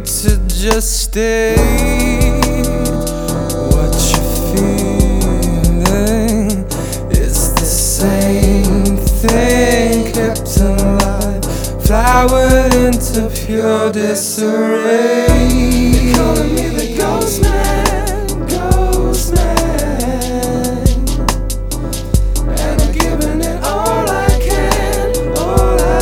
to just stay. What you're feeling is the same thing, kept alive, flowered into pure disarray. They're calling me the ghost man, ghost man. And I'm giving it all I can, all I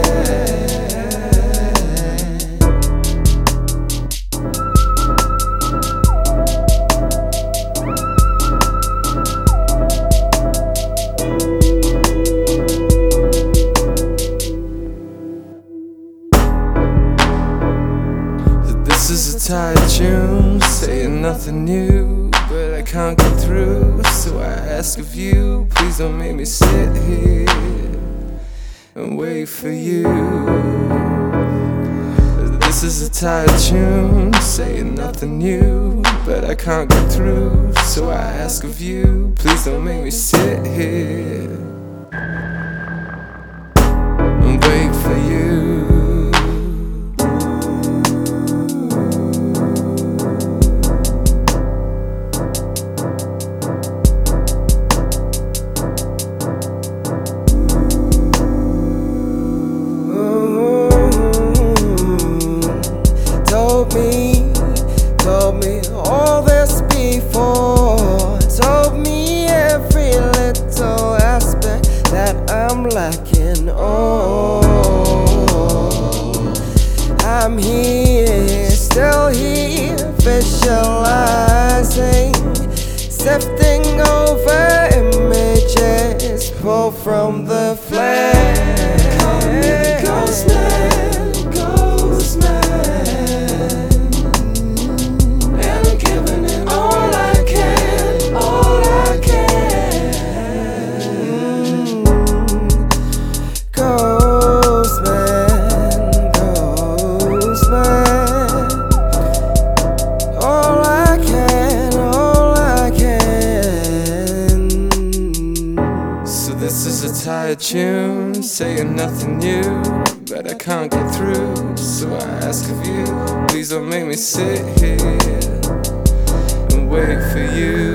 This is a tired tune, saying nothing new, but I can't get through. So I ask of you, please don't make me sit here and wait for you. This is a tired tune, saying nothing new, but I can't get through. So I ask of you, please don't make me sit here and wait for you. Told me all this before. Told me every little aspect that I'm lacking. Oh, I'm here, still here, visualizing, sifting over images pulled from the flame. Call me the ghost man, ghost man. This is a tired tune, saying nothing new, but I can't get through. So I ask of you, please don't make me sit here and wait for you.